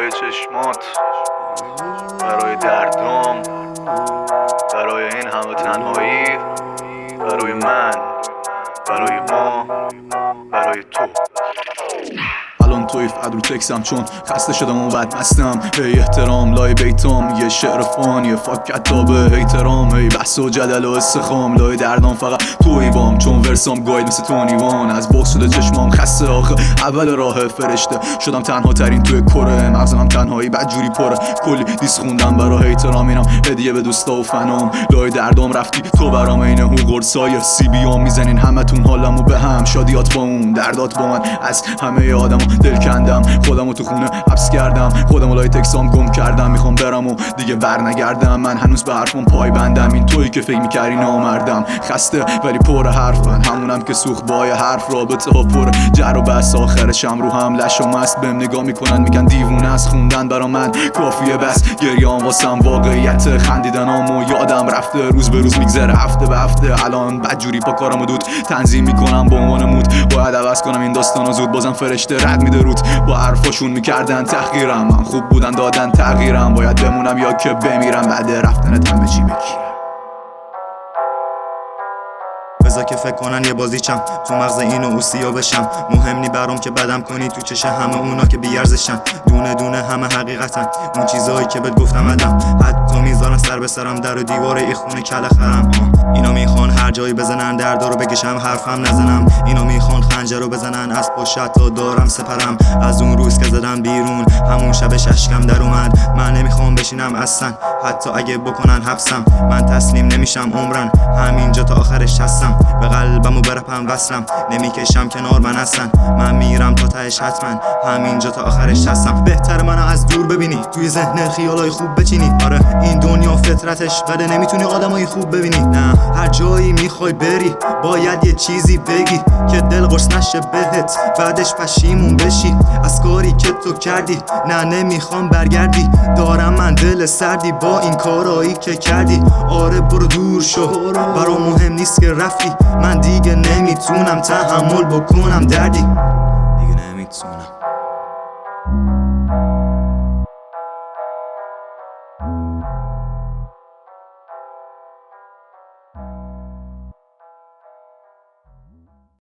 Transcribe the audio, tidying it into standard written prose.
برای چشمات، برای دردم، برای این همه تنهایی، برای من، برای ما، برای تو. الان توی فقط رو تکسم چون خسته شدم و بد مستم. هی احترام لای بیتام، یه شعر فان، یه فاک کتابه احترام. هی بحث و جدل و استخام لای دردام، فقط توی بام چون ورسام گاید مثل تونیوان. از بغض شده چشمام خسته آخه اول راه فرشته شدم تنها ترین توی کره مغزم، تنهایی بدجوری پره. کلی دیس خوندم برای احترام، اینم هدیه به دوستا و فنام. لای دردام رفتی تو برام، این هو قرصای سی بیام میزنین همتون حالمو به هم. شادیات با اون، دردات با من، از همه آدما دل کندم. خودمو تو خونه حبس کردم، خودمو لای تکسام گم کردم. میخوام برم و دیگه بر نگردم، من هنوز به حرفم پای بندم. این تویی که فکر میکردی نامردم، خسته ولی پر حرفم. همونم که سوخت بای حرف، رابطه ها پر جر و بس. آخرشم رو هم لشم است، بهم نگاه میکنن میگن دیوونه است. خوندن برا من کافیه بس، گریام واسم واقعیت. خندیدنامو یادم رفته، روز به روز میگذره، هفته به هفته. الان بدجوری پا کارامو دود تنظیم میکنم به عنوان مود. باید عوض کنم این داستانو زود، بازم فرشته رد میده روت. با حرفاشون میکردن تحقیرم، من خوب بودن دادن تغییرم. باید بمونم یا که بمیرم، بعد رفتنت همه چی بگیرم. بذار که فکر کنن یه بازیچم تو مغز اینو اوسیا بشم. مهم نی برام که بدم کنی تو چشه همه اونا که بیارزشن. دونه دونه همه حقیقتن، اون چیزایی که بهت گفتم ادم. حتی میذارن سر به سرم، در و دیوار ای خونه کله خرم. اینا میخوان هر جایی بزنن، دردا رو بکشم حرفم نزنم. اینا میخوان خنجر رو بزنن، از پشت تا دارم سپرم. از اون روز که زدم بیرون، همون شبش اشکم در اومد. من نمیخوام بشینم اصلا، حتی اگه بکنن حبسم. من تسلیم نمیشم عمرن، همینجا تا آخرش هستم. به قلبم و برپم وصلم، نمیکشم کنار من اصلا. من میرم تا تهش حتما، همینجا تا آخرش هستم. بهتر منو از دور ببینی، توی ذهن خیالای خوب بچینی. آره این دنیا فطرتش بده، نمیتونی آدمای خوب ببینی. نه هر جایی میخوای بری، باید یه چیزی بگی که دل قرص نشه بهت، بعدش پشیمون بشی از کاری که تو کردی. نه نمیخوام برگردی، دارم من دل سردی با این کارایی که کردی. آره برو دور شو، برام مهم نیست که رفتی. من دیگه نمیتونم تحمل بکنم دردی، دیگه نمیتونم.